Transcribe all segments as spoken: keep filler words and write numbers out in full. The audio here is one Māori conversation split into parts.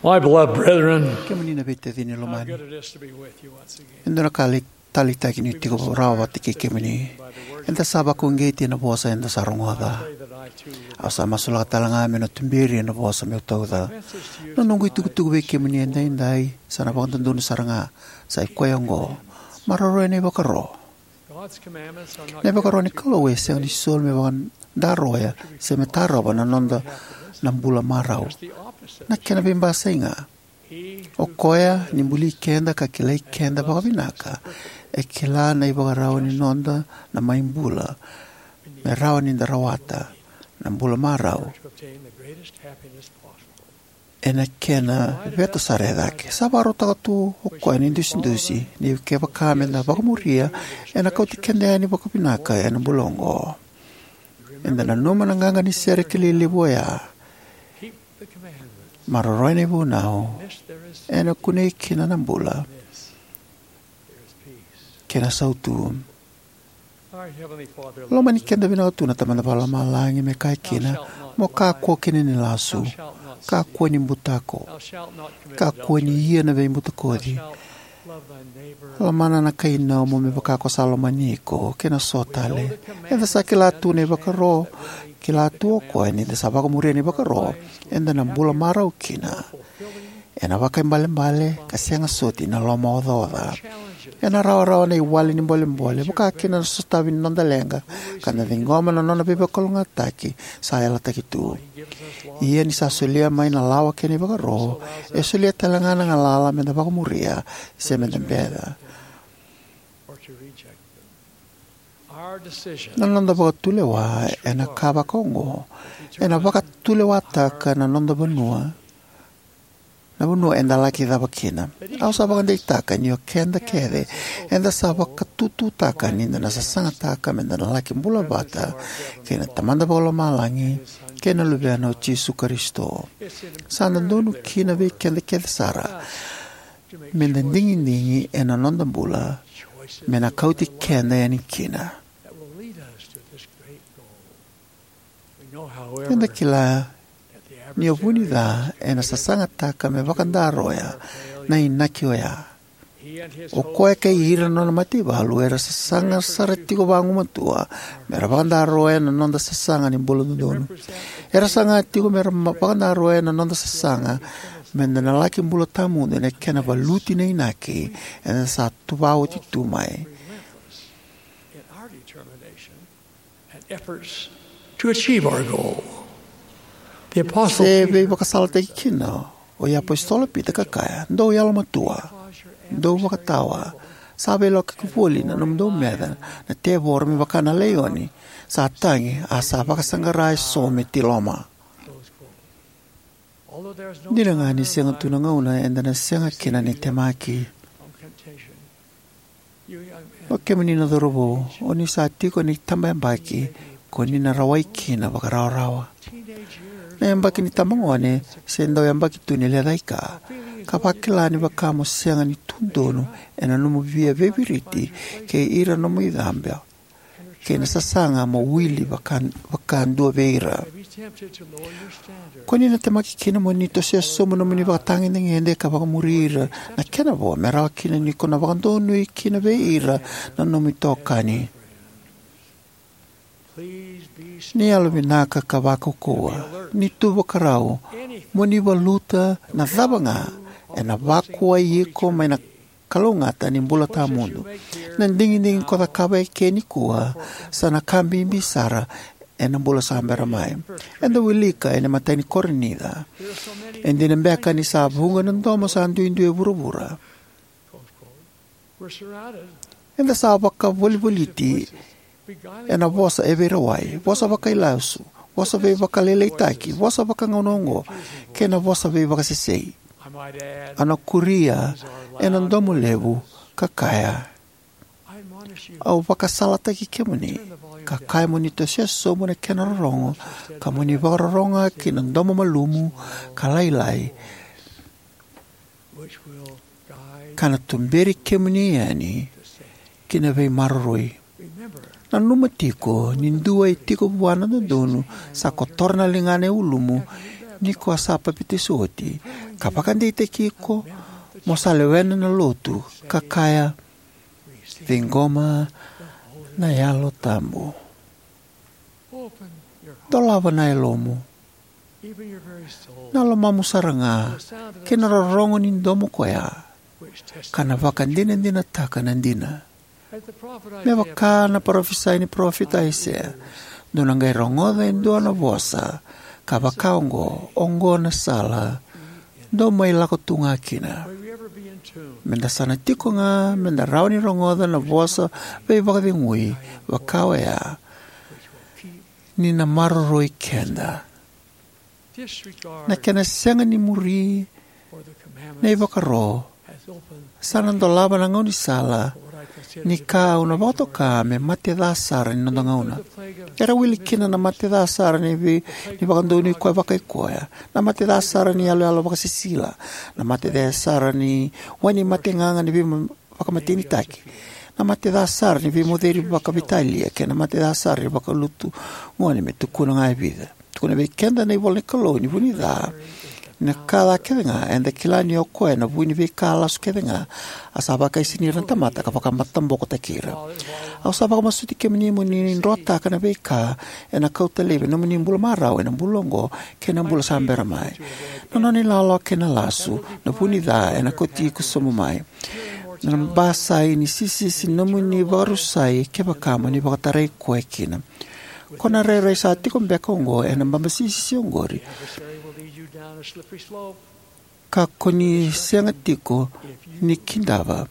My beloved brethren, Ke manina vete dini how lomani. good it is to be with you once again. Endo na kali tali taki ni tiko rawa tiki ke mani. Enda saba ko ngeti na bosa enda sarongoda. Pray that I too would Asa masula talanga me no tumbiri na bosa me tauda. No nungu itu kutu be ke mani enda indai sana bang tundun saranga sa ikoyango. Maroro ne bakaro. God's commandments are not Ne bakaro ni kalo we se ni sol me bang daroya se me taro bana nonda nambula marau. the opposite. Na kena bimba senga. He O koia ni mbuli kenda ka kilai kenda baka binaka. E kila na ibaga rawa ni nonda na maimbula. Me rawa ni darawata. Na mbula marau. to obtain the greatest happiness possible. E na kena veto saredake. Sabaro taka tu o koia ni indusi-indusi. Ni ke baka menda baka muria. E na kauti kenda ya ni baka binaka ya na bulongo. E na numa nanganga ni sere kilili boya. Keep the commandments. Maroroi ni bunao. This there is E na kune kina na mbula. this. There is peace. Kena sautu. Our Heavenly Father, Lo mani kenda bina tu na tamana pala malangi me kai kina mo ka ko kini ni lasu thou shalt not ka steal. ko ni mbutako Thou shalt not commit ka ko ni adultery. hia na be Thou mbutakodi shalt love thy neighbor. la mana na kai na mo me baka ko salomaniko kena sotale enda sa kila tu ne baka ro kila tu ko ni de sabaka muri ni baka ro enda na bula marau kina ena baka mbale mbale kasianga soti na lo mo doda ena rawa rawa na iwali ni mbole mbole baka kina sostavi nonda lenga kana vingoma na nona bebe kolonga taki saya la taki tu ia ni sa solia mai na lawa kene baka ro e solia talanga na lala me da baka muria se me dembeda Or to reject them. Our decision na nonda baka tulewa ena kaba kongo ena baka tulewa taka na nonda banua na banua enda laki da bakina au sa baka ndei taka ni o kenda kere enda sa baka tutu taka ni na sasanga taka me na laki mbula bata kena tamanda baka malangi kena lubiana o Jesu Kristo sana donu kina ve kenda kenda sara mena dingi dingi ena nonda mbula choices mena kauti kenda yani kina that will lead us to this great goal. We know, however, kenda kila that the ni o adversary, da ena sasanga taka me vakanda roya na inaki oya he and his o hosts koe ke ira nona matiba lu era sasanga saratiko bangu matua mera vakanda roya na nonda sasanga ni bolo donu era sanga tiko mera vakanda roya na nonda sasanga menda na laki mbulo tamu ne kena valuti na inaki ena sa tubao ti tumai relentless in our determination and efforts to achieve our goal. The Apostle se Peter ve vakasala te kina o ya apostola pita kakaya ndo ya matua ndo vakatawa sabe lo ke kupoli na ndo meda na te vor mi vakana leoni sa tangi asa vakasangara so metiloma although there is no dina nga ni senga tunanga una enda na senga kina ni temaki from temptation, you young men, o ke menina dorobo o ni sa tiko ni tamba mbaki ko ni na rawai kina vakarawa teenage years, na yambaki ni tamangone sendo yambaki tunile daika kapakilani bakamo senga ni tundono ena no via veviriti ke ira no muidambia ke na sasanga mo wili bakan bakan do veira be tempted to lower your standard. koni na temaki kina mo nito se somo no muni batangi ngende ka baka murira na kena bo mera kina ni kona bakandono kina veira na no mitokani Please be ni alubinaka ka baka koa ni tubo karao anything moni valuta na zabanga ena vakua yeko mai na kalongata ni mbula ta mundo na ndingi ndingi kota kaba ke ni kua sana kambi bisara ena mbula sambera mai enda wilika ena matani kornida there are so many enda mbeka ni sabunga ndomo sandu indu e burubura close quote. We're surrounded enda sabaka volvoliti beguiling ena vosa evera wai vosa baka ilausu vosa ve baka lele taki vosa baka ngonongo kena vosa ve baka sesei I might add, ana kuria ena ndomo levu kakaya I admonish you au vakasala taki kemuni kakaya muni to sia somo na kena rorongo kamuni vakaroronga kina ndomo malumu kalailai which will guide kana tumberi kemuni yani the saint. kina vei maroroi Remember, na numa tiko nindua i tiko buana do donu sa kotorna lingane ulumu Niko asapa piti suoti. Kapakandi te kiko. Mosale wena na lotu. Kakaya. Vingoma. Na yalo tamu. Tolawa na elomo. Nalo mamu saranga. Kinararongo nindomo koya. Kana vakandina ndina taka nandina. Meva kana profisai ni profita Isaiah. Nunangai rongoda indua na vosa. Kava kaongo, ongo na sala. Do mai lako tunga kina. Menda sana tiko nga, menda rauni rongoda na vosa. Vei vakadingui, vakawa ya. Nina maroroi kenda. Na kena senga ni muri. Nei vakaro. Sana ndo laba na ngoni sala. Ni ka una voto ka me mate da sara ni nonga una. Era wili kina na mate da sara ni vi ni bakando ni koe baka koya. Na mate da sara ni alo alo baka sisila. Na mate da sara ni wani mate nganga ni vi baka matini taki. Na mate da sara ni vi moderi baka vitalia ke na mate da sara ni baka lutu ngoni me tukuna ngai vida. Tukuna vi kenda ni volne koloni vuni da. Na kala kedenga and the kilani o koe na vuni vi kala su kedenga asaba kai siniran tamata ka paka matambo ko takira au saba ma suti ke mini muni rota kana beka ena kauta leve no muni bula marau ena bulongo kena bula sambera mai no no ni lalo kena lasu na vuni da ena koti ku somo mai na basa ini sisi si no muni varusai ke baka mani baka tarai koe kina kona re re sa ti kon bekongo ena mbamba sisi si ongori ka koni senga tiko ni kindava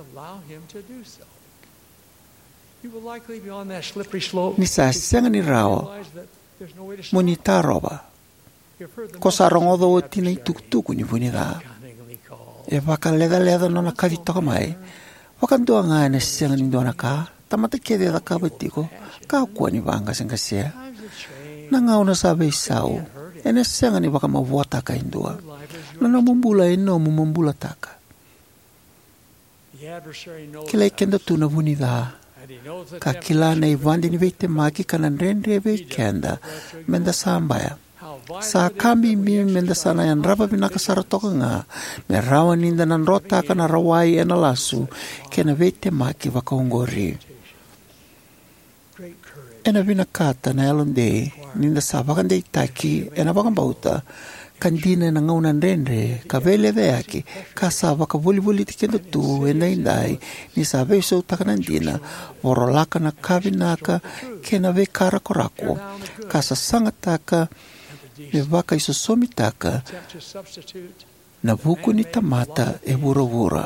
ni sa senga ni rao moni taroba ko sa rongodo o tina i tuktuku ni vuni da e waka leda leda nona kari toka mai waka ndua nga na senga ni ndua na ka tamata kede da ka batiko ka kua ni vanga senga sea na nga una sabe isau ene senga ni waka mavuata ka indua na mumbula eno mumbula taka kila ikenda tuna vuni da ka kila na ivandi ni veite maki kana rendre ve kenda menda sambaya sa kambi mi menda sana yan rapa binaka saratoka nga me rawa ninda nan rota kana rawai ena lasu kena veite maki waka ongori ena binakata na elonde ninda sabakan de itaki ena bakan bauta kandina na ngaunan rendre kavele de aki kasaba ka buli buli tikendo tu ena indai ni sabe so takanandina vorolaka na kavinaka kena ve kara korako kasa sangataka me vaka iso somitaka na buku ni tamata e vura-vura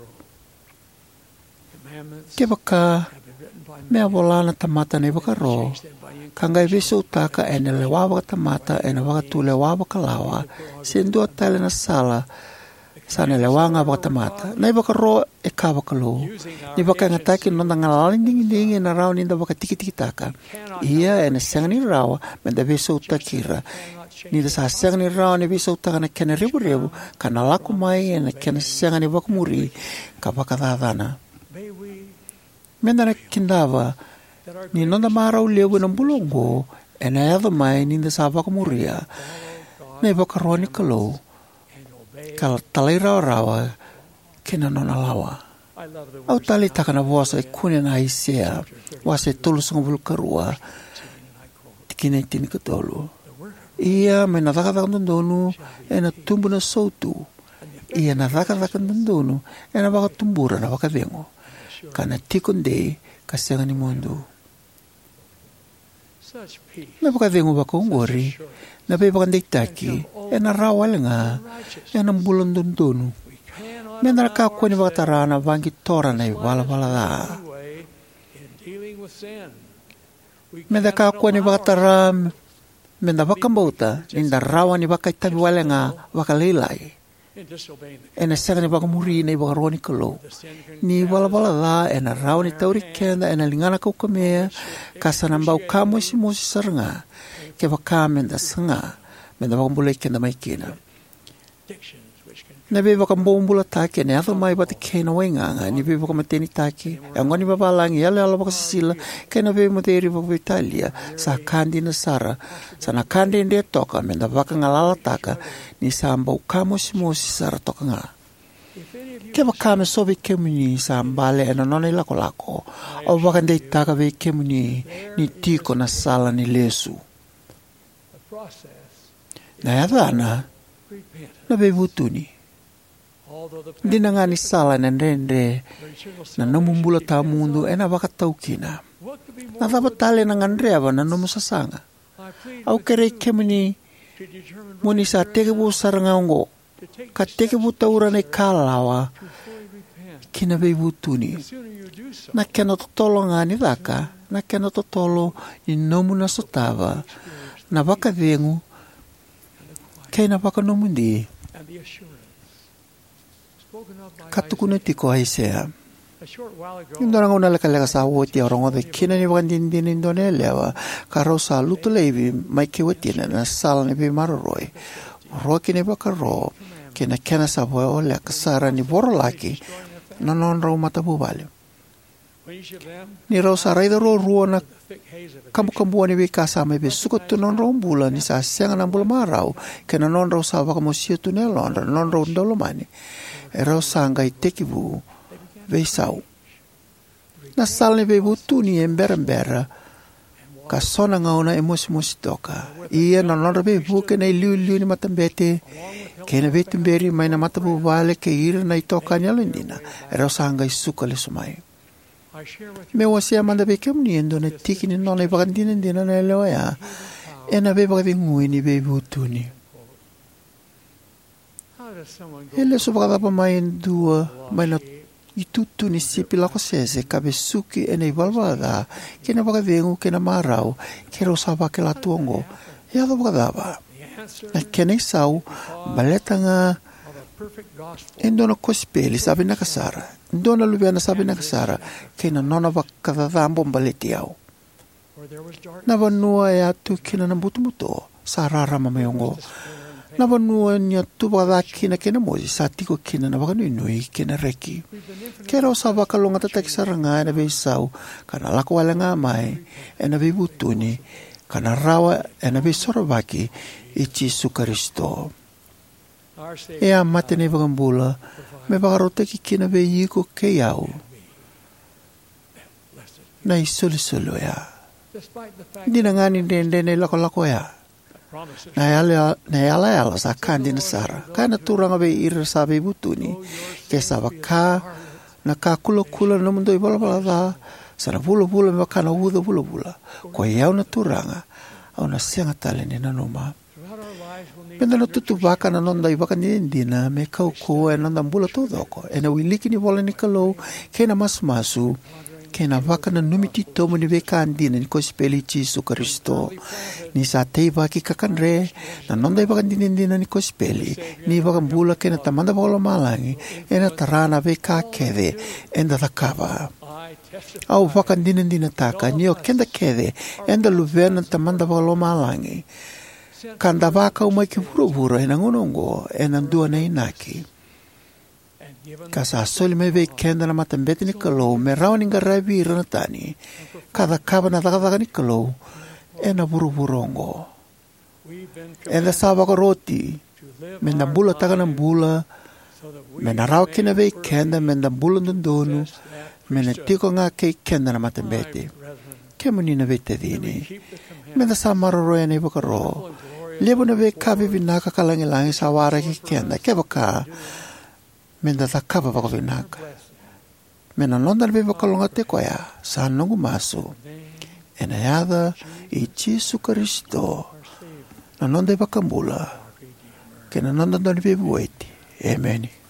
ke baka me avolana tamata ne baka ro kangai viso taka ene lewawa tamata ene waka tu lewawa kalawa sendo tale na sala sana lewanga baka tamata na baka ro e ka baka lo ni baka ngataki no ngalaling ding ding na raw ni baka tiki tiki taka iya ene sangani rawa me da viso takira ni da sa sangani rawa ni viso taka na kene rebu rebu kana laku mai ene kene sangani baka muri ka baka dadana mena kindava ni nonda marau leu na bulongo ena eva mai ni da sava komuria nei baka roni kalo kal talira rawa kena nona lawa au tali takana vosa e kune na Isaiah wase tolu songul karua tikine tini katolu ia mena daka daka ndonu ena tumbu na soutu ia na daka daka ndonu ena baka tumbura na baka vengo kana tikonde kasenga ni mundu na baka vengo baka ungori na pe baka nditaki ena rawalenga ena mbulon dondonu mena ka kwani baka tarana vangi tora na vala vala da mena ka kwani baka taram mena baka mbauta inda rawani baka itabi walenga baka leilai ena sanga ni baka muri ni baka roni kalo ni wala wala da ena rau ni tauri kenda ena lingana kau kamea kasana mbau kamo si mosi saranga ke baka menda sanga menda baka mbulai kenda mai kena addictions which can Na be waka mbombula take ne atho mai bate kena wainganga ni be waka mateni take e ngoni babalangi ala ala waka sisila kena be moteri waka Italia sa kandi na sara sa na kandi nde toka menda waka ngalala taka ni samba ukamo simosi sara toka nga ke waka me sobe kemuni sa mbale ena nona ilako lako o waka nde taka be kemuni ni tiko na sala ni lesu na yadana na be vutuni Dina nga ni sala na rende na namumbula ta mundo e na wakataukina. Na tabatale na ngandreava na namusasanga. Au kere kemini muni sa teke bu sarangaungo. Ka teke bu taura ne kalawa kina be butuni. Na kena totolo nga ni daka. Na kena totolo ni nomu na sotava. Na waka vengu kena waka nomundi. Katukuna tiko Aisea. Indora ngona leka leka sa woti orongo de kina ni wandin din Indonesia wa karosa lutulevi mai kewetina na sala ni be maroroi. Roki ni bakaro kina kena sa bo le kasara ni borolaki na non ro mata bubale. Ni rosa raida ro ruona kamu kambu ni be kasa mai be suko tu non ro bula ni sa senga na bula marau kena non ro sa waka mo situ ne londra non ro ndolomani. Ero sanga i tekivu veisau. Na salne bebu tuni embera-embera ka sona ngauna e mosi-mosi toka. Ia na nora bebu ke na iliu-iliu ni matambete ke na vetumberi mai na matabu vale ke ira na itoka ni alundina. Ero sanga i suka le sumai. Me wasia manda beke mni endo na tiki ni nona i bakandina ndina na eleoya e na beba kavingui ni bebu tuni. Ele sobrava mai dua mai na itutu ni sipi la kosese kabesuki ene valvada que na vaga vengu que na marau que rosava que la tuongo e ado vadava na que nem sau baletanga endona kospeli sabe na kasara endona lubiana sabe na kasara que na nona vakada dambo baletiau na vanua e atu que na mbutu-mbutu sarara mamayongo na vanua nia tuwa da kina kena mozi sa tiko kina na waka nui nui kena reki. Kera o sa waka longa tataki saranga e na bei sau kana lako wale ngā mai e na bei butuni kana rawa e na bei soravaki i Jesu Karisto. E a mate ne wakambula me wakarotaki kina bei iko ke iau na i soli-solo ya. Dina ngani ndene lako lako ya. Na yala na yala yala sa kandi na sara kana turanga be ira sa be butuni ke sa baka na ka kulo kulo no mundo ibala bala sa na bulo bulo me kana udo bulo bulo ko yau na turanga au na senga tale ni na noma penda no tutu baka na nonda ibaka ni ndina me kau ko e nonda bulo todo ko e na wiliki ni bola ni kalo ke na masmasu ke na waka na numiti tomo ni beka andina ni kospeli Jesu Karisto ni sa tei baki kakanre na nonda ibaka ndina ni kospeli ni ibaka mbula ke na tamanda bola malangi e na tarana beka kede enda takava au waka ndina ndina taka ni o kenda kede enda luvena tamanda bola malangi kanda waka umai ki vuru-vuru e na ngonongo e na ndua na inaki Kasa soli me ve kenda na matambete ni kalau me rawa ni ngarabi rana tani kada kaba na taka taka ni kalau e na buru-burongo e na sawa ko roti me na bula taka na bula me na rawa kina ve kenda me na bula ndondonu me na tiko nga ke kenda na matambete ke muni na ve te dini me na sa maroro e na ibakaro lebo na ve kabi vinaka kalangilangi sa wara ki kenda ke baka Menda takapa waka vinaka. Mena nonda na beba kalonga te koya. Sa nungu maso. E na yada i Jesu Karisto. Na nonda iba kambula. Ke na nonda na beba weti. Amen.